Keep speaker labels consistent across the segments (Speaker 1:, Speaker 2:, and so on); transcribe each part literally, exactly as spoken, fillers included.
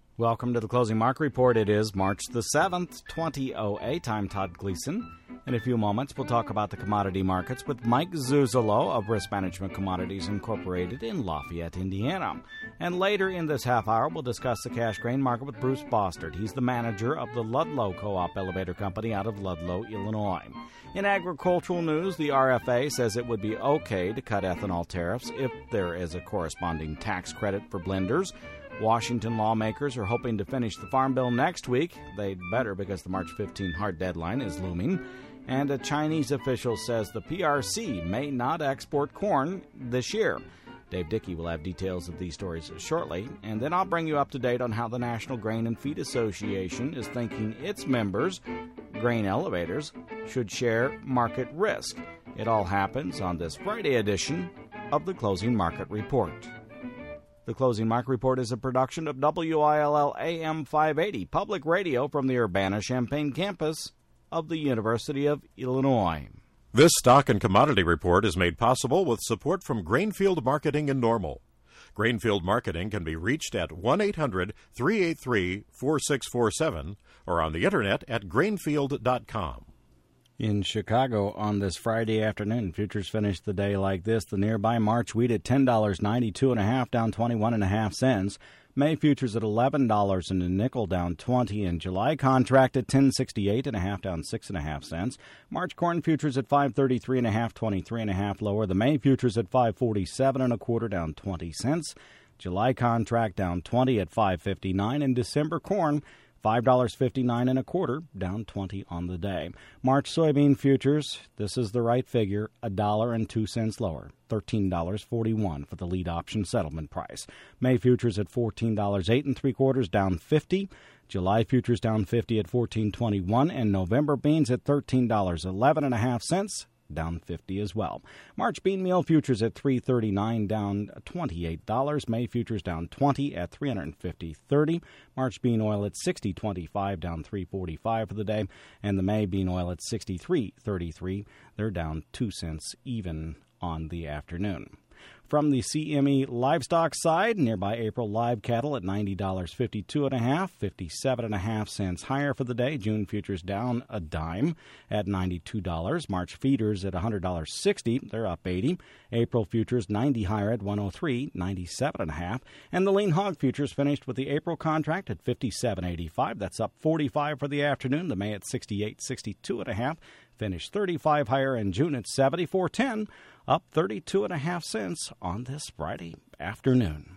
Speaker 1: Welcome to the Closing Market Report. It is March the seventh, twenty oh eight. I'm Todd Gleason. In a few moments, we'll talk about the commodity markets with Mike Zuzolo of Risk Management Commodities Incorporated in Lafayette, Indiana. And later in this half hour, we'll discuss the cash grain market with Bruce Bostard. He's the manager of the Ludlow Co-op Elevator Company out of Ludlow, Illinois. In agricultural news, the R F A says it would be okay to cut ethanol tariffs if there is a corresponding tax credit for blenders. Washington lawmakers are hoping to finish the Farm Bill next week. They'd better because the March fifteenth hard deadline is looming. And a Chinese official says the P R C may not export corn this year. Dave Dickey will have details of these stories shortly. And then I'll bring you up to date on how the National Grain and Feed Association is thinking its members, grain elevators, should share market risk. It all happens on this Friday edition of the Closing Market Report. The Closing Market Report is a production of W I L L A M five eighty, public radio from the Urbana-Champaign campus of the University of Illinois.
Speaker 2: This stock and commodity report is made possible with support from Grainfield Marketing in Normal. Grainfield Marketing can be reached at one eight hundred, three eight three, four six four seven or on the internet at grainfield dot com.
Speaker 1: In Chicago on this Friday afternoon, futures finished the day like this. The nearby March wheat at ten dollars and ninety-two cents, down twenty-one and a half cents. May futures at eleven dollars and a nickel, down twenty. And July contract at ten sixty-eight and a half, down six and a half cents. March corn futures at five thirty-three and a half, twenty-three and a half lower. The May futures at five forty-seven and a quarter, down twenty cents. July contract down twenty at five fifty-nine. And December corn five dollars and fifty-nine cents and a quarter, down twenty on the day. March soybean futures, this is the right figure, a dollar and two cents lower, thirteen dollars and forty-one cents for the lead option settlement price. May futures at fourteen dollars and eight and three quarters, down fifty. July futures down fifty at fourteen twenty-one, and November beans at thirteen dollars and eleven and a half cents. Down fifty as well. March bean meal futures at three thirty-nine, down twenty-eight dollars. May futures down twenty at three fifty thirty. March bean oil at sixty twenty-five, down three forty-five for the day. And the May bean oil at sixty-three thirty-three. They're down two cents even on the afternoon. From the C M E livestock side, nearby April live cattle at ninety dollars and fifty-two and a half, fifty-seven and a half cents higher for the day. June futures down a dime at ninety-two dollars. March feeders at one hundred dollars and sixty cents. They're up eighty. April futures ninety higher at one oh three, ninety-seven and a half. And the lean hog futures finished with the April contract at fifty-seven eighty-five. That's up forty-five for the afternoon. The May at sixty-eight sixty-two and a half. Finished thirty-five higher in June at seventy-four ten, up thirty-two and a half cents on this Friday afternoon.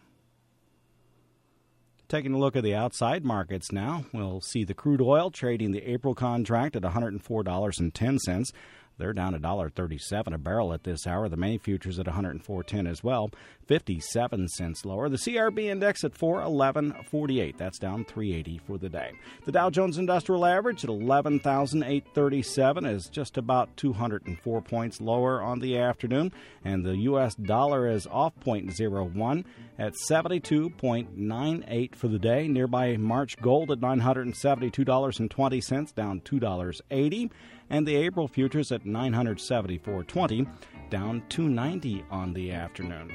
Speaker 1: Taking a look at the outside markets now, we'll see the crude oil trading the April contract at one hundred four dollars and ten cents. They're down one dollar and thirty-seven cents a barrel at this hour. The May futures at one hundred four ten as well, fifty-seven cents lower. The C R B index at four eleven forty-eight. That's down three eighty for the day. The Dow Jones Industrial Average at eleven thousand eight hundred thirty-seven is just about two hundred four points lower on the afternoon. And the U S dollar is off zero point zero one at seventy-two point nine eight for the day. Nearby March gold at nine hundred seventy-two dollars and twenty cents, down two dollars and eighty cents. And the April futures at nine hundred seventy-four twenty, down two ninety on the afternoon.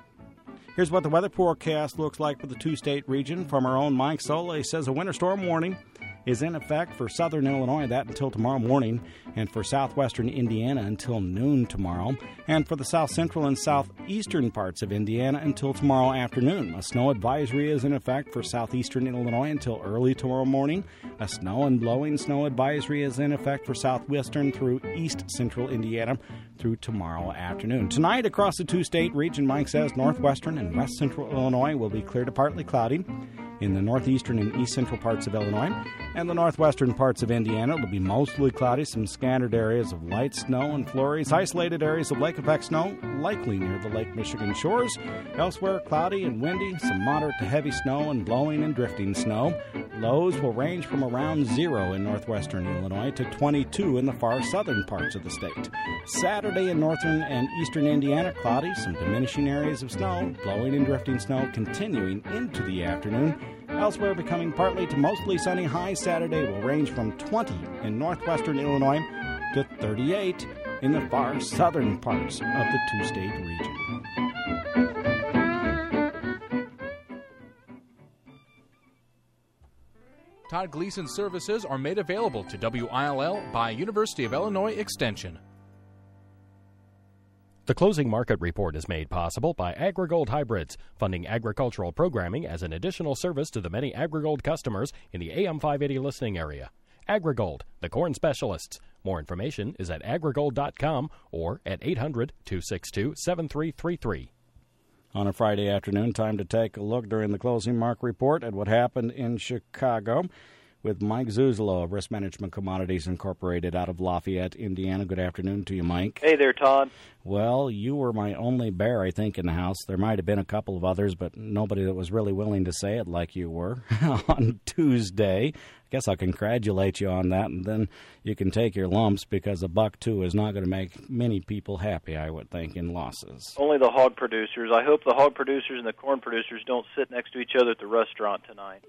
Speaker 1: Here's what the weather forecast looks like for the two-state region from our own Mike Sola. He says a winter storm warning is in effect for southern Illinois, that until tomorrow morning, and for southwestern Indiana until noon tomorrow, and for the south central and southeastern parts of Indiana until tomorrow afternoon. A snow advisory is in effect for southeastern Illinois until early tomorrow morning. A snow and blowing snow advisory is in effect for southwestern through east central Indiana through tomorrow afternoon. Tonight, across the two-state region, Mike says northwestern and west central Illinois will be clear to partly cloudy. In the northeastern and east central parts of Illinois and the northwestern parts of Indiana, it will be mostly cloudy, some scattered areas of light snow and flurries, isolated areas of lake effect snow, likely near the Lake Michigan shores. Elsewhere, cloudy and windy, some moderate to heavy snow and blowing and drifting snow. Lows will range from around zero in northwestern Illinois to twenty-two in the far southern parts of the state. Saturday in northern and eastern Indiana, cloudy, some diminishing areas of snow, blowing and drifting snow continuing into the afternoon. Elsewhere, becoming partly to mostly sunny. High Saturday will range from twenty in northwestern Illinois to thirty-eight in the far southern parts of the two-state region.
Speaker 3: Todd Gleason services are made available to W I L L by University of Illinois Extension.
Speaker 4: The Closing Market Report is made possible by AgriGold Hybrids, funding agricultural programming as an additional service to the many AgriGold customers in the A M five eighty listening area. AgriGold, the corn specialists. More information is at agrigold dot com or at eight hundred, two six two, seven three three three.
Speaker 1: On a Friday afternoon, time to take a look during the Closing Market Report at what happened in Chicago with Mike Zuzolo of Risk Management Commodities Incorporated out of Lafayette, Indiana. Good afternoon to you, Mike.
Speaker 5: Hey there, Todd.
Speaker 1: Well, you were my only bear, I think, in the house. There might have been a couple of others, but nobody that was really willing to say it like you were on Tuesday. I guess I'll congratulate you on that, and then you can take your lumps because a buck two is not going to make many people happy, I would think, in losses.
Speaker 5: Only the hog producers. I hope the hog producers and the corn producers don't sit next to each other at the restaurant tonight.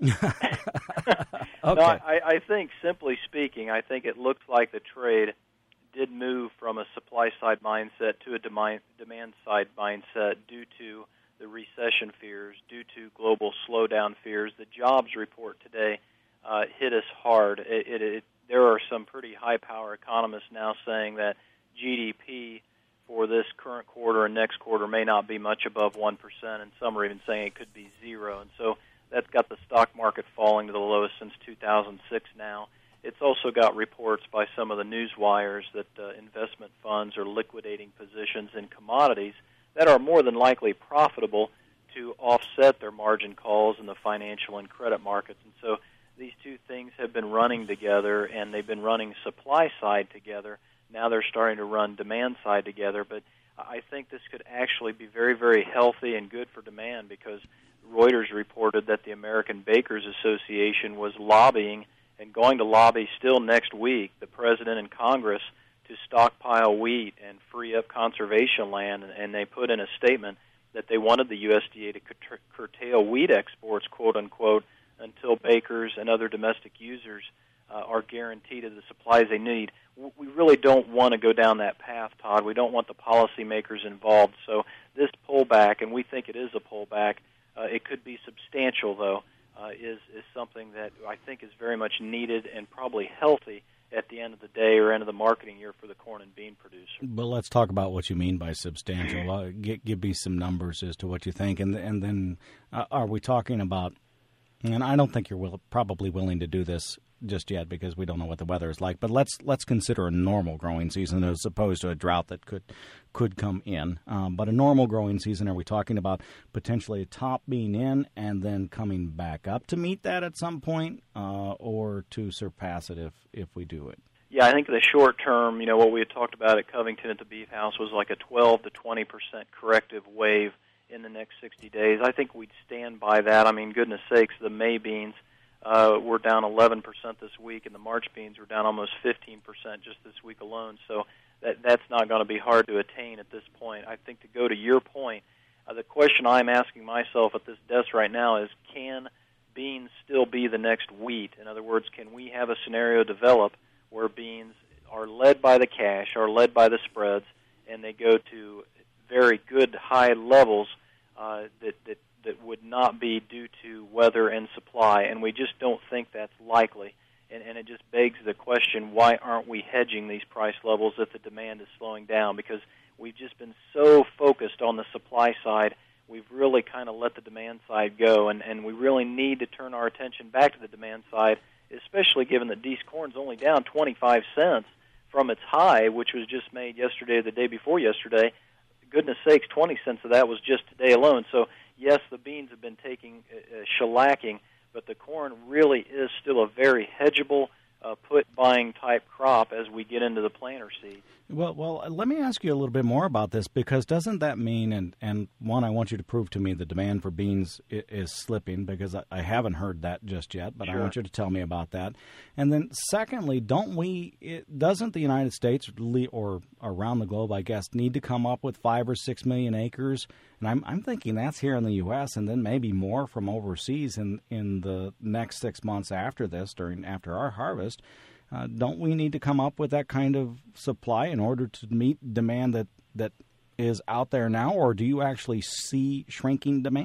Speaker 1: Okay.
Speaker 5: No, I, I think, simply speaking, I think it looks like the trade did move from a supply-side mindset to a demand-side mindset due to the recession fears, due to global slowdown fears. The jobs report today uh, hit us hard. It, it, it, there are some pretty high-power economists now saying that G D P for this current quarter and next quarter may not be much above one percent, and some are even saying it could be zero. And so that's got the stock market falling to the lowest since two thousand six now. It's also got reports by some of the news wires that uh, investment funds are liquidating positions in commodities that are more than likely profitable to offset their margin calls in the financial and credit markets. And so these two things have been running together, and they've been running supply side together. Now they're starting to run demand side together. But I think this could actually be very, very healthy and good for demand because Reuters reported that the American Bakers Association was lobbying and going to lobby still next week the President and Congress to stockpile wheat and free up conservation land, and they put in a statement that they wanted the U S D A to cur- curtail wheat exports, quote-unquote, until bakers and other domestic users uh, are guaranteed of the supplies they need. We really don't want to go down that path, Todd. We don't want the policymakers involved. So this pullback, and we think it is a pullback, uh, it could be substantial, though, uh, is, is something that I think is very much needed and probably healthy at the end of the day or end of the marketing year for the corn and bean producer.
Speaker 1: But let's talk about what you mean by substantial. Uh, give, give me some numbers as to what you think. And, and then uh, are we talking about, and I don't think you're will, probably willing to do this just yet because we don't know what the weather is like, but let's let's consider a normal growing season as opposed to a drought that could could come in. Um, but a normal growing season, are we talking about potentially a top being in and then coming back up to meet that at some point uh, or to surpass it if, if we do it?
Speaker 5: Yeah, I think the short term, you know, what we had talked about at Covington at the Beef House was like a twelve to twenty percent corrective wave in the next sixty days. I think we'd stand by that. I mean, goodness sakes, the May beans Uh, we're down eleven percent this week, and the March beans were down almost fifteen percent just this week alone. So that that's not going to be hard to attain at this point. I think to go to your point, uh, the question I'm asking myself at this desk right now is, can beans still be the next wheat? In other words, can we have a scenario develop where beans are led by the cash, are led by the spreads, and they go to very good high levels uh, that, that that would not be due to weather and supply, and we just don't think that's likely. And, and it just begs the question, why aren't we hedging these price levels if the demand is slowing down? Because we've just been so focused on the supply side, we've really kind of let the demand side go, and, and we really need to turn our attention back to the demand side, especially given that Deese corn's only down twenty-five cents from its high, which was just made yesterday or the day before yesterday. Goodness sakes, twenty cents of that was just today alone. So yes, the beans have been taking uh, shellacking, but the corn really is still a very hedgeable, uh, put-buying type crop as we get into the planter season.
Speaker 1: Well, well, let me ask you a little bit more about this, because doesn't that mean, and, and one, I want you to prove to me the demand for beans is, is slipping, because I, I haven't heard that just yet, but sure. I want you to tell me about that. And then secondly, don't we, it, doesn't the United States or around the globe, I guess, need to come up with five or six million acres? And I'm, I'm thinking that's here in the U S and then maybe more from overseas in, in the next six months after this, during after our harvest. Uh, don't we need to come up with that kind of supply in order to meet demand that, that is out there now, or do you actually see shrinking demand?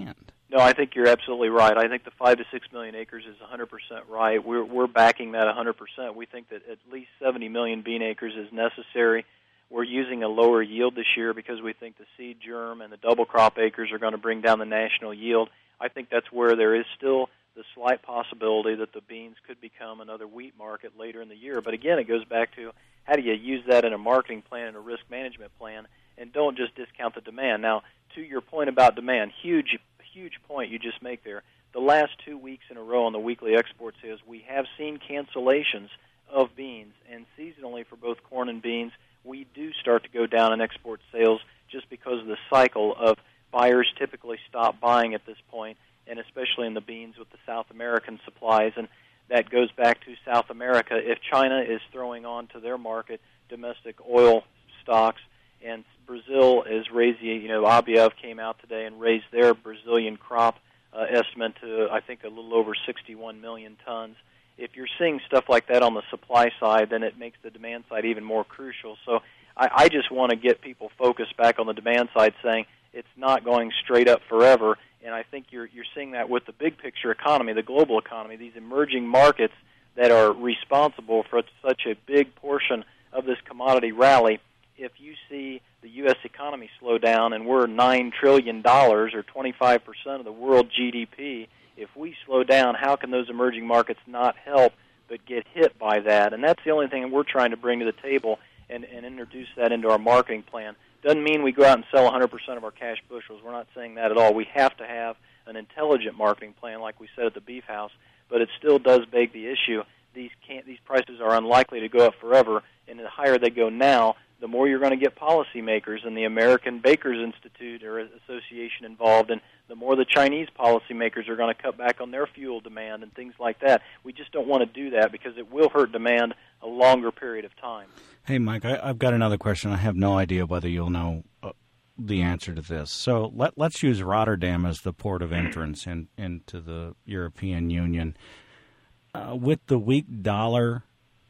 Speaker 5: No, I think you're absolutely right. I think the five to six million acres is one hundred percent right. We're we're backing that one hundred percent. We think that at least seventy million bean acres is necessary. We're using a lower yield this year because we think the seed germ and the double crop acres are going to bring down the national yield. I think that's where there is still the slight possibility that the beans could become another wheat market later in the year. But again, it goes back to how do you use that in a marketing plan and a risk management plan, and don't just discount the demand. Now, to your point about demand, huge, huge point you just make there. The last two weeks in a row on the weekly export sales, we have seen cancellations of beans, and seasonally for both corn and beans, we do start to go down in export sales just because of the cycle of buyers typically stop buying at this point, and especially in the beans with the South American supplies. And that goes back to South America. If China is throwing on to their market domestic oil stocks, and Brazil is raising, you know, Abiev came out today and raised their Brazilian crop uh, estimate to, I think, a little over sixty-one million tons. If you're seeing stuff like that on the supply side, then it makes the demand side even more crucial. So I, I just want to get people focused back on the demand side, saying it's not going straight up forever. And I think you're you're seeing that with the big picture economy, the global economy, these emerging markets that are responsible for such a big portion of this commodity rally. If you see the U S economy slow down and we're nine trillion dollars or twenty-five percent of the world G D P, if we slow down, how can those emerging markets not help but get hit by that? And that's the only thing we're trying to bring to the table and, and introduce that into our marketing plan. Doesn't mean we go out and sell one hundred percent of our cash bushels. We're not saying that at all. We have to have an intelligent marketing plan, like we said at the Beef House, but it still does beg the issue. These can't, these prices are unlikely to go up forever, and the higher they go now, the more you're going to get policymakers and the American Bakers Institute or Association involved, and the more the Chinese policymakers are going to cut back on their fuel demand and things like that. We just don't want to do that because it will hurt demand a longer period of time.
Speaker 1: Hey, Mike, I, I've got another question. I have no idea whether you'll know uh, the answer to this. So let, let's use Rotterdam as the port of entrance in, into the European Union. Uh, with the weak dollar,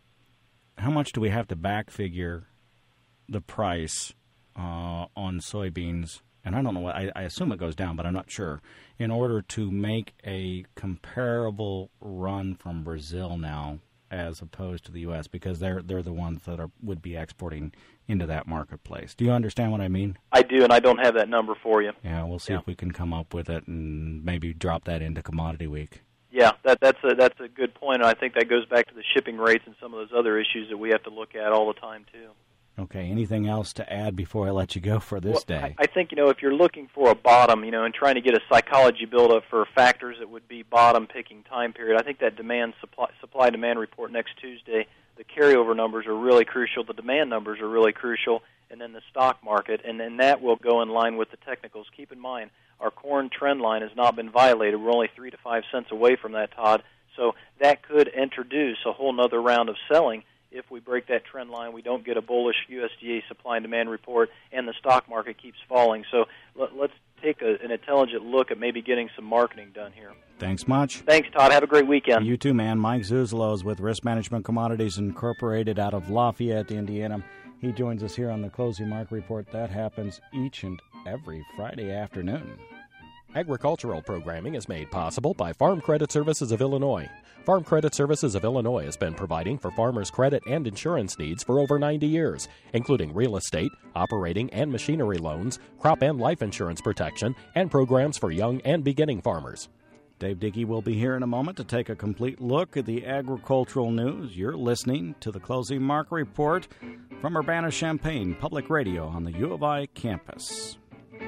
Speaker 1: how much do we have to back figure the price uh, on soybeans? And I don't know what, I, I assume it goes down, but I'm not sure, in order to make a comparable run from Brazil now as opposed to the U S, because they're they're the ones that are would be exporting into that marketplace. Do you understand what I mean?
Speaker 5: I do, and I don't have that number for you.
Speaker 1: Yeah, we'll see
Speaker 5: yeah.
Speaker 1: if we can come up with it and maybe drop that into Commodity Week.
Speaker 5: Yeah, that, that's a that's a good point, and I think that goes back to the shipping rates and some of those other issues that we have to look at all the time, too.
Speaker 1: Okay, anything else to add before I let you go for this
Speaker 5: well,
Speaker 1: day?
Speaker 5: I, I think, you know, if you're looking for a bottom, you know, and trying to get a psychology build-up for factors that would be bottom-picking time period, I think that demand supply, supply-demand report next Tuesday, the carryover numbers are really crucial, the demand numbers are really crucial, and then the stock market, and then that will go in line with the technicals. Keep in mind, our corn trend line has not been violated. We're only three to five cents away from that, Todd, so that could introduce a whole other round of selling. If we break that trend line, we don't get a bullish U S D A supply and demand report, and the stock market keeps falling. So let, let's take a, an intelligent look at maybe getting some marketing done here.
Speaker 1: Thanks much.
Speaker 5: Thanks, Todd. Have a great weekend.
Speaker 1: You too, man. Mike Zuzolo is with Risk Management Commodities Incorporated out of Lafayette, Indiana. He joins us here on the Closing Market Report. That happens each and every Friday afternoon.
Speaker 4: Agricultural programming is made possible by Farm Credit Services of Illinois. Farm Credit Services of Illinois has been providing for farmers' credit and insurance needs for over ninety years, including real estate, operating and machinery loans, crop and life insurance protection, and programs for young and beginning farmers.
Speaker 1: Dave Dickey will be here in a moment to take a complete look at the agricultural news. You're listening to the Closing Market Report from Urbana-Champaign Public Radio on the U of I campus.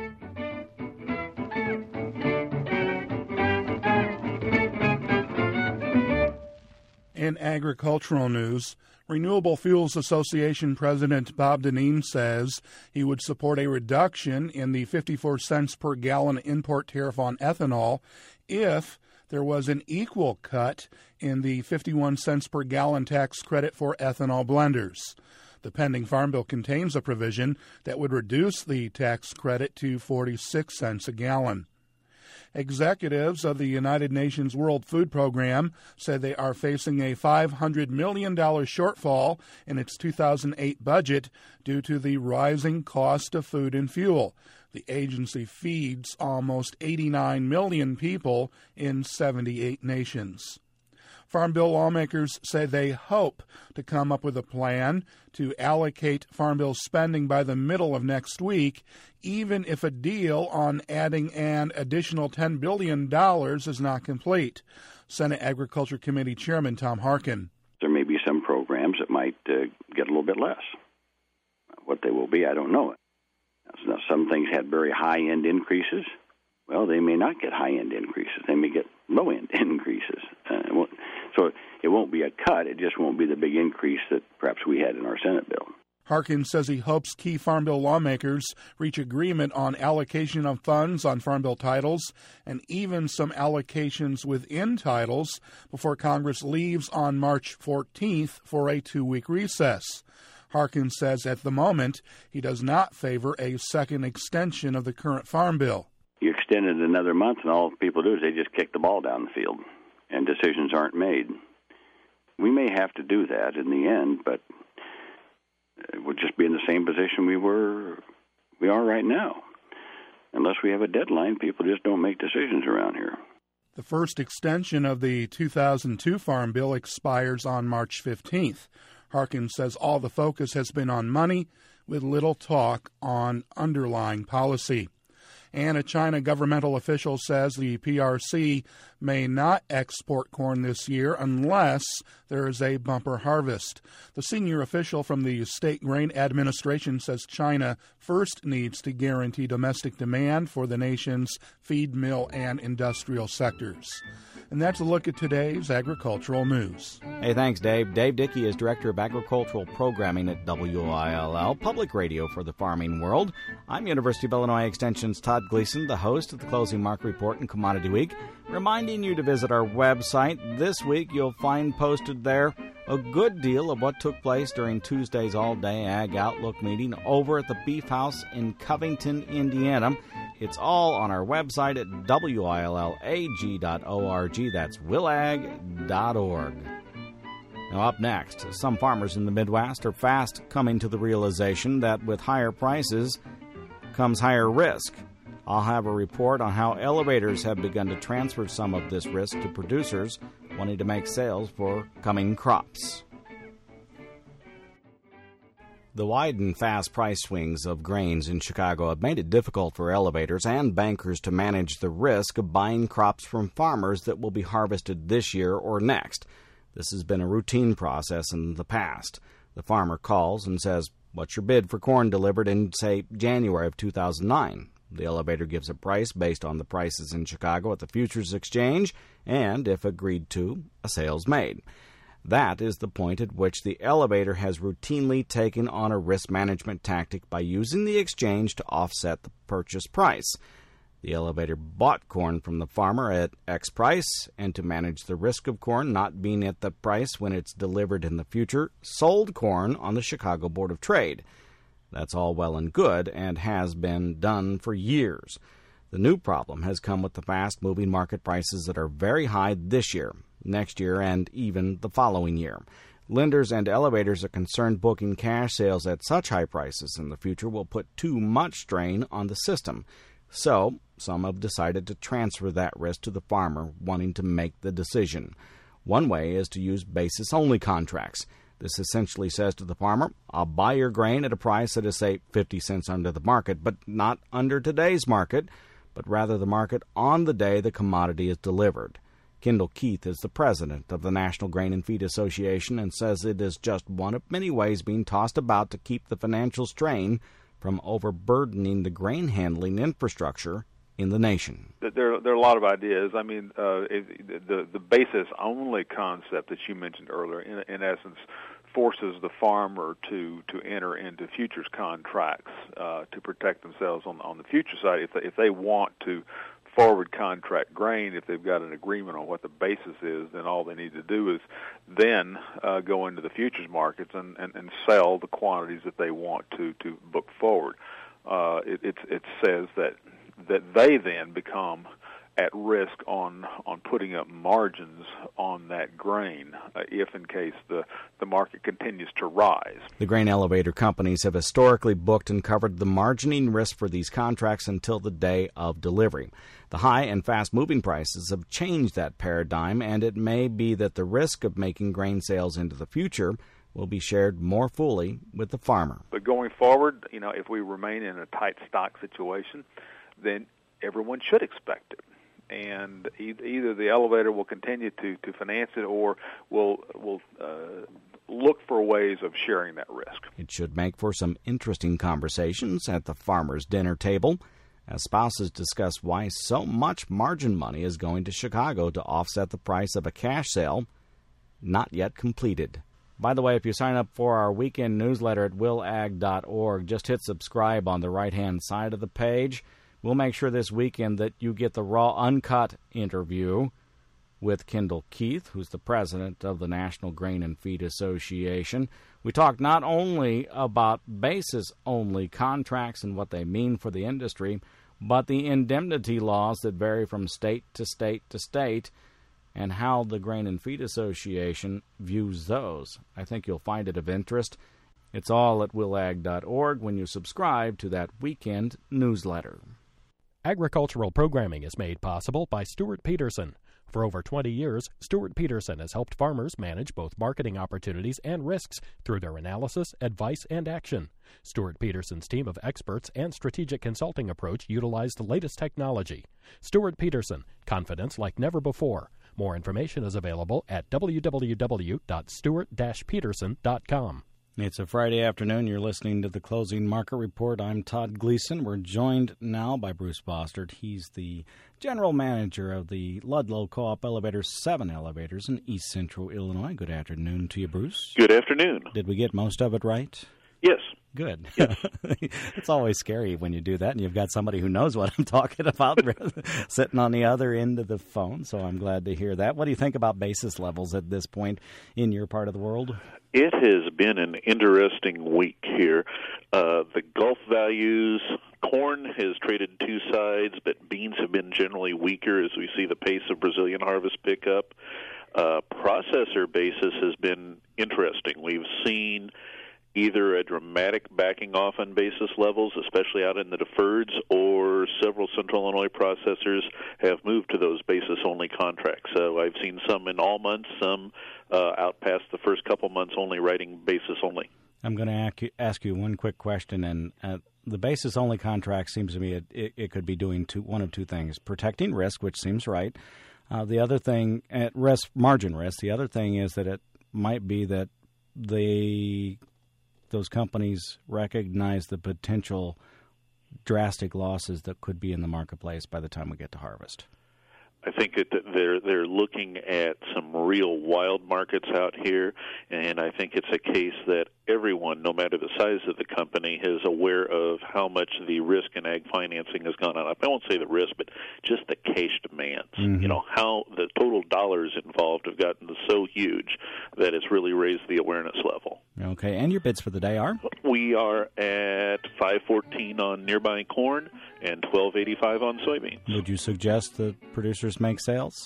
Speaker 6: In agricultural news, Renewable Fuels Association President Bob Dineen says he would support a reduction in the fifty-four cents per gallon import tariff on ethanol if there was an equal cut in the fifty-one cents per gallon tax credit for ethanol blenders. The pending Farm Bill contains a provision that would reduce the tax credit to forty-six cents a gallon. Executives of the United Nations World Food Program said they are facing a five hundred million dollars shortfall in its two thousand eight budget due to the rising cost of food and fuel. The agency feeds almost eighty-nine million people in seventy-eight nations. Farm Bill lawmakers say they hope to come up with a plan to allocate Farm Bill spending by the middle of next week, even if a deal on adding an additional ten billion dollars is not complete. Senate Agriculture Committee Chairman Tom Harkin.
Speaker 7: There may be some programs that might uh, get a little bit less. What they will be, I don't know. Now, some things had very high-end increases. Well, they may not get high-end increases. They may get low-end increases. Uh, so it won't be a cut. It just won't be the big increase that perhaps we had in our Senate bill.
Speaker 6: Harkin says he hopes key Farm Bill lawmakers reach agreement on allocation of funds on Farm Bill titles and even some allocations within titles before Congress leaves on March fourteenth for a two-week recess. Harkin says at the moment he does not favor a second extension of the current Farm Bill.
Speaker 7: You extend it another month, and all people do is they just kick the ball down the field, and decisions aren't made. We may have to do that in the end, but we'll just be in the same position we were, we are right now. Unless we have a deadline, people just don't make decisions around here.
Speaker 6: The first extension of the two thousand two Farm Bill expires on March fifteenth. Harkin says all the focus has been on money, with little talk on underlying policy. And a China governmental official says the P R C may not export corn this year unless there is a bumper harvest. The senior official from the State Grain Administration says China first needs to guarantee domestic demand for the nation's feed mill and industrial sectors. And that's a look at today's agricultural news.
Speaker 1: Hey, thanks, Dave. Dave Dickey is Director of Agricultural Programming at W I L L, public radio for the farming world. I'm University of Illinois Extension's Todd Gleason, the host of the Closing Market Report and Commodity Week, reminding you to visit our website. This week, you'll find posted there a good deal of what took place during Tuesday's all-day Ag Outlook meeting over at the Beef House in Covington, Indiana. It's all on our website at W I L L A G dot org. That's willag dot org. Now, up next, some farmers in the Midwest are fast coming to the realization that with higher prices comes higher risk. I'll have a report on how elevators have begun to transfer some of this risk to producers wanting to make sales for coming crops. The wide and fast price swings of grains in Chicago have made it difficult for elevators and bankers to manage the risk of buying crops from farmers that will be harvested this year or next. This has been a routine process in the past. The farmer calls and says, "What's your bid for corn delivered in, say, January of two thousand nine? The elevator gives a price based on the prices in Chicago at the futures exchange, and, if agreed to, a sale's made. That is the point at which the elevator has routinely taken on a risk management tactic by using the exchange to offset the purchase price. The elevator bought corn from the farmer at X price, and to manage the risk of corn not being at the price when it's delivered in the future, sold corn on the Chicago Board of Trade. That's all well and good and has been done for years. The new problem has come with the fast-moving market prices that are very high this year, next year, and even the following year. Lenders and elevators are concerned booking cash sales at such high prices in the future will put too much strain on the system. So, some have decided to transfer that risk to the farmer wanting to make the decision. One way is to use basis-only contracts. This essentially says to the farmer, I'll buy your grain at a price that is, say, fifty cents under the market, but not under today's market, but rather the market on the day the commodity is delivered. Kendall Keith is the president of the National Grain and Feed Association and says it is just one of many ways being tossed about to keep the financial strain from overburdening the grain handling infrastructure in the nation.
Speaker 8: There, there are a lot of ideas. I mean, uh, it, the the basis-only concept that you mentioned earlier, in, in essence, forces the farmer to, to enter into futures contracts uh, to protect themselves on on the future side. If they, if they want to forward contract grain, if they've got an agreement on what the basis is, then all they need to do is then uh, go into the futures markets and, and, and sell the quantities that they want to, to book forward. Uh, it, it, it says that that they then become at risk on on putting up margins on that grain uh, if in case the, the market continues to rise.
Speaker 1: The grain elevator companies have historically booked and covered the margining risk for these contracts until the day of delivery. The high and fast-moving prices have changed that paradigm, and it may be that the risk of making grain sales into the future will be shared more fully with the farmer.
Speaker 8: But going forward, you know, if we remain in a tight stock situation, then everyone should expect it. And e- either the elevator will continue to, to finance it or will will uh, look for ways of sharing that risk.
Speaker 1: It should make for some interesting conversations at the farmer's dinner table as spouses discuss why so much margin money is going to Chicago to offset the price of a cash sale not yet completed. By the way, if you sign up for our weekend newsletter at will ag dot org, just hit subscribe on the right-hand side of the page. We'll make sure this weekend that you get the raw, uncut interview with Kendall Keith, who's the president of the National Grain and Feed Association. We talk not only about basis-only contracts and what they mean for the industry, but the indemnity laws that vary from state to state to state, and how the Grain and Feed Association views those. I think you'll find it of interest. It's all at will ag dot org when you subscribe to that weekend newsletter.
Speaker 4: Agricultural programming is made possible by Stuart Peterson. For over twenty years, Stuart Peterson has helped farmers manage both marketing opportunities and risks through their analysis, advice, and action. Stuart Peterson's team of experts and strategic consulting approach utilize the latest technology. Stuart Peterson, confidence like never before. More information is available at w w w dot stuart dash peterson dot com.
Speaker 1: It's a Friday afternoon. You're listening to the Closing Market Report. I'm Todd Gleason. We're joined now by Bruce Bostard. He's the general manager of the Ludlow Co-op Elevators, seven elevators in East Central Illinois. Good afternoon to you, Bruce.
Speaker 9: Good afternoon.
Speaker 1: Did we get most of it right?
Speaker 9: Yes.
Speaker 1: Good.
Speaker 9: Yes.
Speaker 1: It's always scary when you do that, and you've got somebody who knows what I'm talking about sitting on the other end of the phone, so I'm glad to hear that. What do you think about basis levels at this point in your part of the world?
Speaker 9: It has been an interesting week here. Uh, the Gulf values, corn has traded two sides, but beans have been generally weaker as we see the pace of Brazilian harvest pick up. Uh, processor basis has been interesting. We've seen either a dramatic backing off on basis levels, especially out in the deferreds, or several Central Illinois processors have moved to those basis-only contracts. So I've seen some in all months, some uh, out past the first couple months only writing basis-only.
Speaker 1: I'm going to ask you, ask you one quick question, and uh, the basis-only contract seems to me it, it, it could be doing two, one of two things: protecting risk, which seems right. Uh, the other thing, at risk, margin risk. The other thing is that it might be that they those companies recognize the potential drastic losses that could be in the marketplace by the time we get to harvest.
Speaker 9: I think that they're they're looking at some real wild markets out here, and I think it's a case that everyone, no matter the size of the company, is aware of how much the risk in ag financing has gone up. I won't say the risk, but just the cash demands. Mm-hmm. You know, how the total dollars involved have gotten so huge that it's really raised the awareness level.
Speaker 1: Okay, and your bids for the day are?
Speaker 9: We are at five fourteen on nearby corn and twelve eighty-five on soybeans.
Speaker 1: Would you suggest that producers make sales?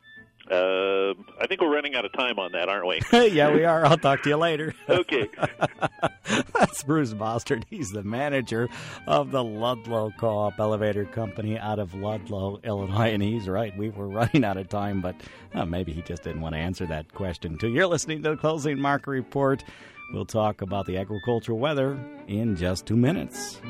Speaker 9: Uh, I think we're running out of time on that, aren't we?
Speaker 1: Yeah, we are. I'll talk to you later.
Speaker 9: Okay.
Speaker 1: That's Bruce Bostard. He's the manager of the Ludlow Co-op Elevator Company out of Ludlow, Illinois. And he's right. We were running out of time, but uh, maybe he just didn't want to answer that question, too. You're listening to the Closing Market Report. We'll talk about the agricultural weather in just two minutes.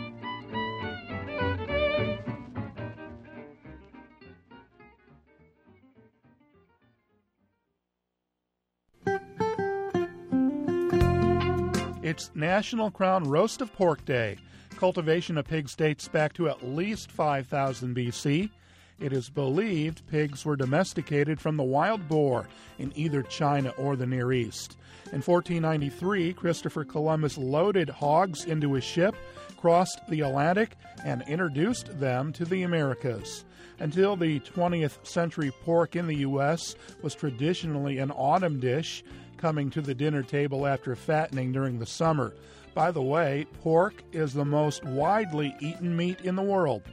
Speaker 6: It's National Crown Roast of Pork Day. Cultivation of pigs dates back to at least five thousand B C. It is believed pigs were domesticated from the wild boar in either China or the Near East. In fourteen ninety-three, Christopher Columbus loaded hogs into his ship, crossed the Atlantic, and introduced them to the Americas. Until the twentieth century, pork in the U S was traditionally an autumn dish, coming to the dinner table after fattening during the summer. By the way, pork is the most widely eaten meat in the world.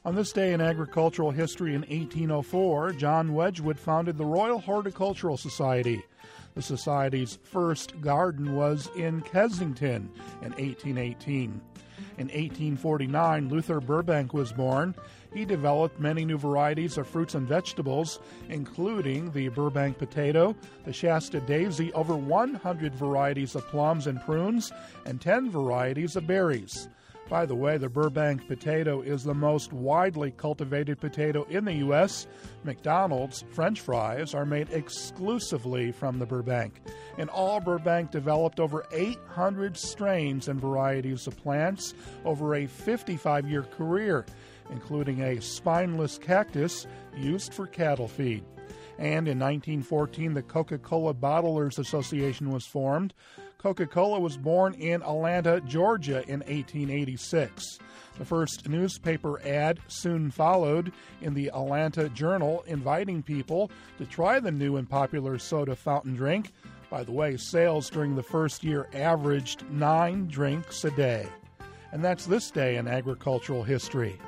Speaker 6: On this day in agricultural history in eighteen oh four, John Wedgwood founded the Royal Horticultural Society. The Society's first garden was in Kensington in eighteen eighteen. In eighteen forty-nine, Luther Burbank was born. He developed many new varieties of fruits and vegetables, including the Burbank potato, the Shasta daisy, over one hundred varieties of plums and prunes, and ten varieties of berries. By the way, the Burbank potato is the most widely cultivated potato in the U S McDonald's French fries are made exclusively from the Burbank. In all, Burbank developed over eight hundred strains and varieties of plants over a fifty-five-year career, including a spineless cactus used for cattle feed. And in nineteen fourteen, the Coca-Cola Bottlers Association was formed. Coca-Cola was born in Atlanta, Georgia in eighteen eighty-six. The first newspaper ad soon followed in the Atlanta Journal, inviting people to try the new and popular soda fountain drink. By the way, sales during the first year averaged nine drinks a day. And that's this day in agricultural history.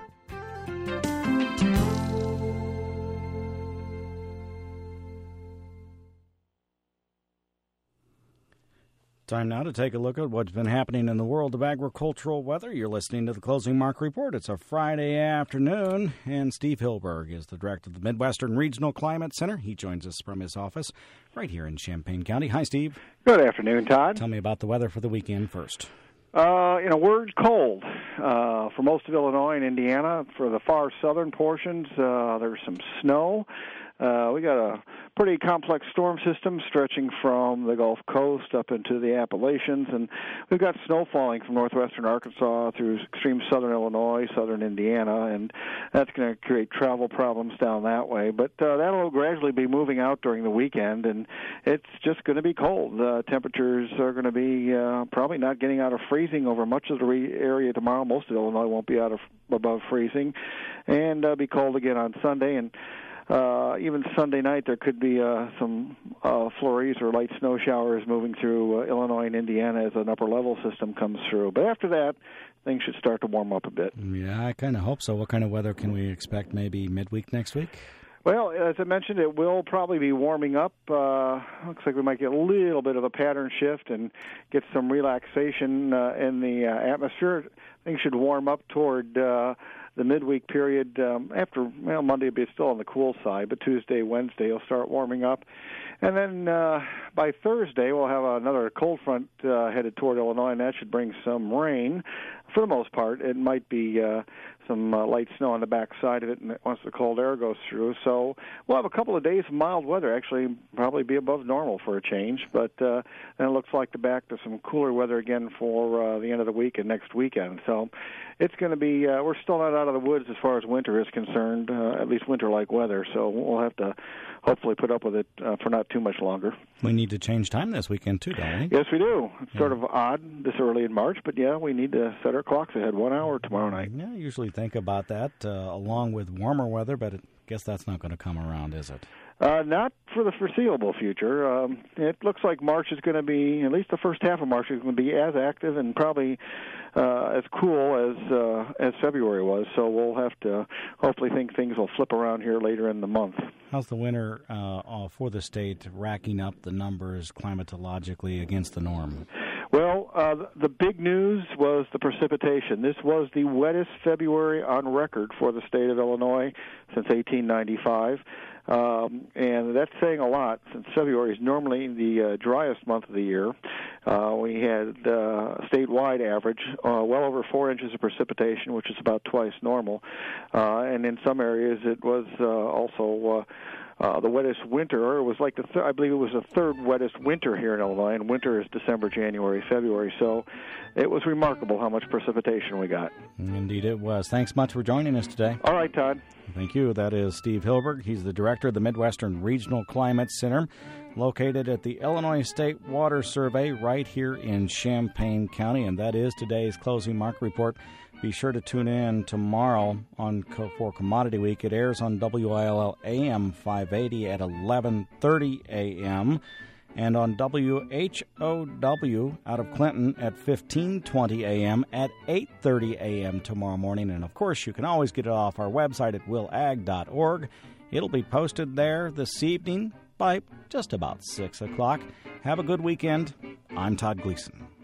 Speaker 1: Time now to take a look at what's been happening in the world of agricultural weather. You're listening to the Closing Mark Report. It's a Friday afternoon, and Steve Hilberg is the director of the Midwestern Regional Climate Center. He joins us from his office right here in Champaign County. Hi, Steve.
Speaker 10: Good afternoon, Todd.
Speaker 1: Tell me about the weather for the weekend first.
Speaker 10: Uh, in a word, cold. Uh, for most of Illinois and Indiana, for the far southern portions, uh, there's some snow. Uh, we got a pretty complex storm system stretching from the Gulf Coast up into the Appalachians, and we've got snow falling from northwestern Arkansas through extreme southern Illinois, southern Indiana, and that's going to create travel problems down that way. But uh, that'll gradually be moving out during the weekend, and it's just going to be cold. Uh, temperatures are going to be uh, probably not getting out of freezing over much of the re- area tomorrow. Most of Illinois won't be out of above freezing, and uh, be cold again on Sunday. And Uh, even Sunday night, there could be uh, some uh, flurries or light snow showers moving through uh, Illinois and Indiana as an upper-level system comes through. But after that, things should start to warm up a bit.
Speaker 1: Yeah, I kind of hope so. What kind of weather can we expect maybe midweek next week?
Speaker 10: Well, as I mentioned, it will probably be warming up. Uh, looks like we might get a little bit of a pattern shift and get some relaxation uh, in the uh, atmosphere. Things should warm up toward Uh, the midweek period. Um, after, well, Monday will be still on the cool side, but Tuesday, Wednesday will start warming up. And then uh, by Thursday, we'll have another cold front uh, headed toward Illinois, and that should bring some rain. For the most part, it might be uh, some uh, light snow on the back side of it and once the cold air goes through. So we'll have a couple of days of mild weather, actually probably be above normal for a change. But uh, then it looks like the back to some cooler weather again for uh, the end of the week and next weekend. So it's going to be, uh, we're still not out of the woods as far as winter is concerned, uh, at least winter-like weather. So we'll have to hopefully put up with it uh, for not too much longer.
Speaker 1: We need to change time this weekend, too, don't we?
Speaker 10: Yes, we do. It's
Speaker 1: yeah.
Speaker 10: sort of odd this early in March, but yeah, we need to set our clocks ahead one hour tomorrow night.
Speaker 1: Yeah, I usually think about that uh, along with warmer weather, but I guess that's not going to come around, is it?
Speaker 10: Uh, not for the foreseeable future. Um, it looks like March is going to be, at least the first half of March is going to be as active and probably uh, as cool as uh, as February was. So we'll have to hopefully think things will flip around here later in the month.
Speaker 1: How's the winter uh, for the state racking up the numbers climatologically against the norm?
Speaker 10: Well, uh, the big news was the precipitation. This was the wettest February on record for the state of Illinois since eighteen ninety-five. Um, and that's saying a lot, since February is normally the uh, driest month of the year. Uh, we had uh, statewide average uh, well over four inches of precipitation, which is about twice normal. Uh, and in some areas it was uh, also uh, Uh, the wettest winter. It was like the th- I believe it was the third wettest winter here in Illinois, and winter is December, January, February. So it was remarkable how much precipitation we got.
Speaker 1: Indeed it was. Thanks much for joining us today.
Speaker 10: All right, Todd.
Speaker 1: Thank you. That is Steve Hilberg. He's the director of the Midwestern Regional Climate Center, located at the Illinois State Water Survey right here in Champaign County, and that is today's Closing Mark Report. Be sure to tune in tomorrow on for Commodity Week. It airs on W I L L A M five eighty at eleven thirty a.m. and on W H O W out of Clinton at fifteen twenty a.m. at eight thirty a.m. tomorrow morning. And, of course, you can always get it off our website at will ag dot org. It'll be posted there this evening by just about six o'clock. Have a good weekend. I'm Todd Gleason.